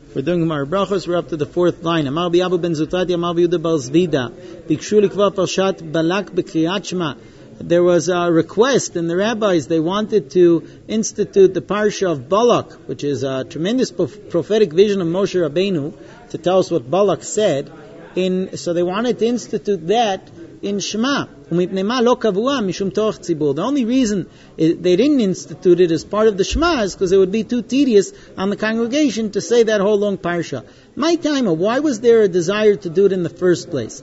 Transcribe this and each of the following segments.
We're doing Gemara Brachos. We're up to the fourth line. Amar B'Yavu ben Zutati, Amar B'Yehuda bar Zvida. Bikshu likva parshat Balak b'Kriyat Shema. There was a request in the rabbis. They wanted to institute the parsha of Balak, which is a tremendous prophetic vision of Moshe Rabbeinu, to tell us what Balak said. So they wanted to institute that in Shema. The only reason they didn't institute it as part of the Shema is because it would be too tedious on the congregation to say that whole long parsha. My time, why was there a desire to do it in the first place?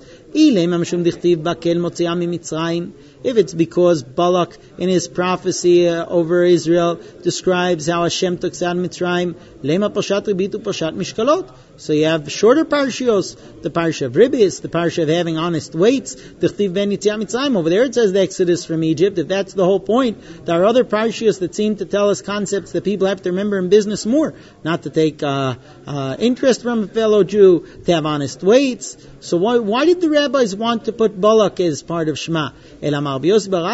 If it's because Balak in his prophecy over Israel describes how Hashem took out Mitzrayim, lema pashat ribitu pashat mishkalot. So you have shorter parshios, the parsha of Ribis, the parsha of having honest weights, dichtiv ben Yetziat Mitzrayim. Over there it says the Exodus from Egypt. If that's the whole point, there are other parshios that seem to tell us concepts that people have to remember in business more, not to take interest from a fellow Jew, to have honest weights. So why did the rabbis want to put Balak as part of Shema? Rabbi Yosef bar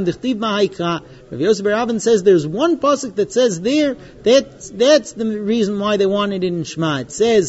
Ravin says there's one pasuk that says there, that's the reason why they wanted it in Shema. It says,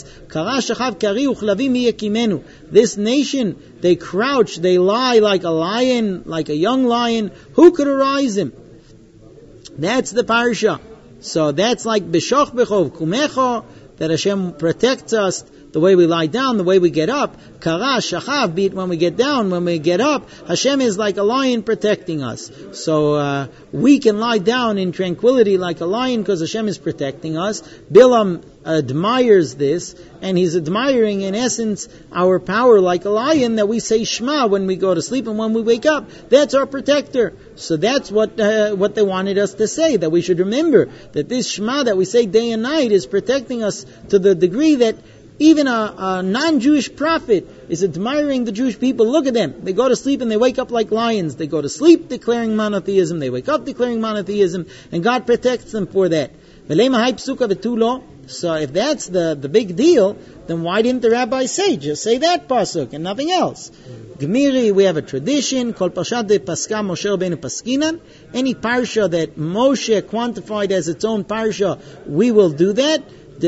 this nation, they crouch, they lie like a lion, like a young lion. Who could arise him? That's the parsha. So that's like B'shoch b'chov kumecho, that Hashem protects us, the way we lie down, the way we get up. Kara, shachav, beat when we get down, when we get up. Hashem is like a lion protecting us. So we can lie down in tranquility like a lion because Hashem is protecting us. Bilam admires this, and he's admiring in essence our power like a lion, that we say Shema when we go to sleep and when we wake up. That's our protector. So that's what they wanted us to say, that we should remember that this Shema that we say day and night is protecting us to the degree that even a non-Jewish prophet is admiring the Jewish people. Look at them. They go to sleep and they wake up like lions. They go to sleep declaring monotheism. They wake up declaring monotheism. And God protects them for that. So if that's the big deal, then why didn't the rabbis say, just say that pasuk and nothing else? Gemiri, we have a tradition called Parshat de Paska Moshe Rabbeinu Paskinan. Any parsha that Moshe quantified as its own parsha, we will do that. But if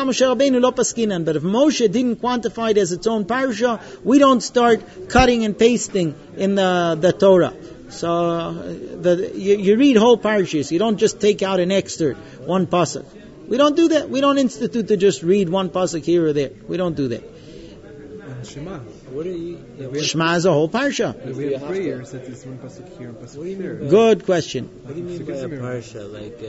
Moshe didn't quantify it as its own parsha, we don't start cutting and pasting in the Torah. So you read whole parshas. You don't just take out an excerpt, one pasuk. We don't do that. We don't institute to just read one pasuk here or there. We don't do that. Shema. Shema is a whole parsha. We have prayers that is one pasuk here and pasuk there. Good question. What do you mean by a parsha?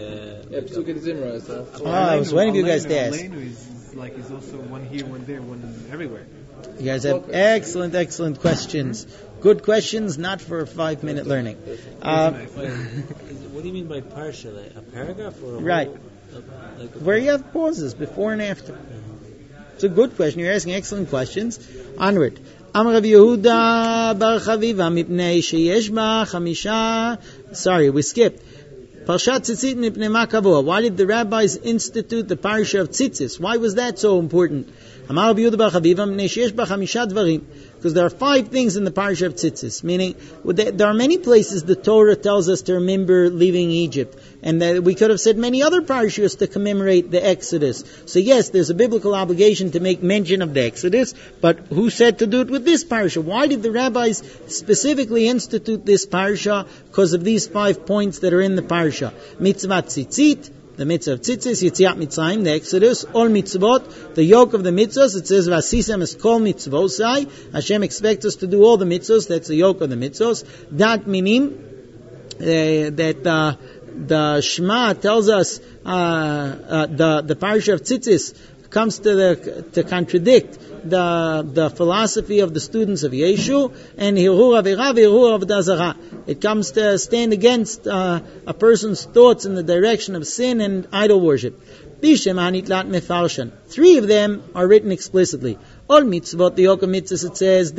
I was waiting for you guys to ask. Is also one here, one there, one everywhere. You guys have excellent questions. Good questions, not for 5-minute learning. What do you mean by parsha? Like a paragraph or a right? Where you have pauses before and after. It's a good question. You're asking excellent questions. Onward. Amar Rabbi Yehuda bar Chaviva mipnei sheyesh ba chamisha. Sorry, we skipped. Parshat Tzitzit mipnei ma kavua. Why did the rabbis institute the parsha of Tzitzis? Why was that so important? Amar Rabbi Yehuda bar Chaviva mipnei sheyesh ba chamisha dvarim. Because there are 5 things in the parsha of Tzitzis. Meaning, there are many places the Torah tells us to remember leaving Egypt. And that we could have said many other parshas to commemorate the Exodus. So yes, there's a biblical obligation to make mention of the Exodus, but who said to do it with this parsha? Why did the rabbis specifically institute this parsha? Because of these 5 points that are in the parsha. Mitzvah Tzitzit, the mitzvah of Tzitzis, Yetziat Mitzrayim, the Exodus, all mitzvot, the yoke of the mitzvahs. It says, Vasisem es kol mitzvosai. Hashem expects us to do all the mitzvahs. That's the yoke of the mitzvahs. Dat minim, that the Shema tells us the parsha of Tzitzis comes to contradict the philosophy of the students of Yeshu, and Hirur Avera v'Hirur Avodah Zarah. It comes to stand against a person's thoughts in the direction of sin and idol worship. 3 of them are written explicitly. All mitzvot, the yoke of mitzvahs, it says,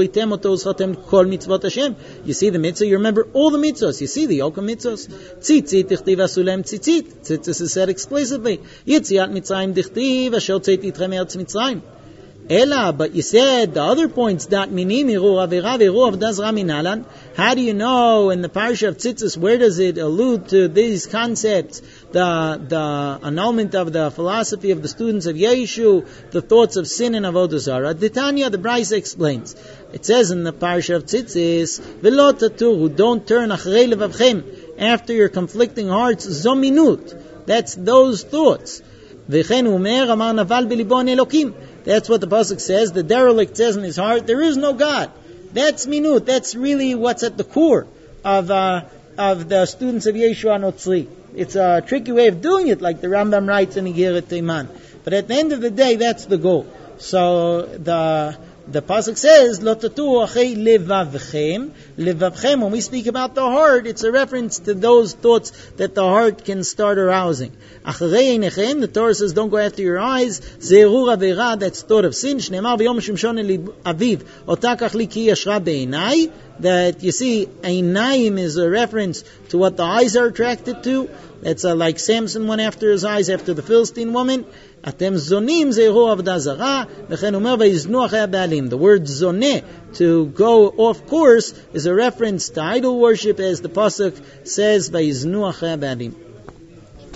kol mitzvot Hashem. You see the mitzvah, you remember all the mitzvahs. You see the yoke of mitzvahs. Tzitzit, dichtiv asulem tzitzit. Tzitzis is said explicitly. Yetziat Mitzrayim, dichtiv, asher tzeit itchem eretz Mitzrayim. Ela, but you said the other points, dat minim, Hirur Avera, Hirur Avodah Zarah minalan. How do you know in the parsha of Tzitzis, where does it allude to these concepts? the annulment of the philosophy of the students of Yeshu, the thoughts of sin and avodah zarah. The Tanya, the Brisa explains. It says in the Parsha of Tzitzis, "V'lo taturu, don't turn achrei levavchem, after your conflicting hearts, zominut." That's those thoughts. V'chen umer amar naval b'libon elokim. That's what the pasuk says. The derelict says in his heart, there is no God. That's minut. That's really what's at the core of the students of Yeshua Notzri. It's a tricky way of doing it, like the Rambam writes in Igeret Teiman. But at the end of the day, that's the goal. So the pasuk says, "Lo tatu achei levavchem." Levavchem. When we speak about the heart, it's a reference to those thoughts that the heart can start arousing. Achrei einechem. The Torah says, "Don't go after your eyes." Zeru avera. That's thought of sin. Shneimar v'yom shimshon eli aviv. Otakach li ki yashra be'enai. That you see, einayim is a reference to what the eyes are attracted to. That's like Samson went after his eyes after the Philistine woman. Atem zonim zeiru avodah zarah, v'chen umer vayiznu achei ha'ba'alim. The word zoneh, to go off course, is a reference to idol worship, as the pasuk says, vayiznu achei ha'ba'alim.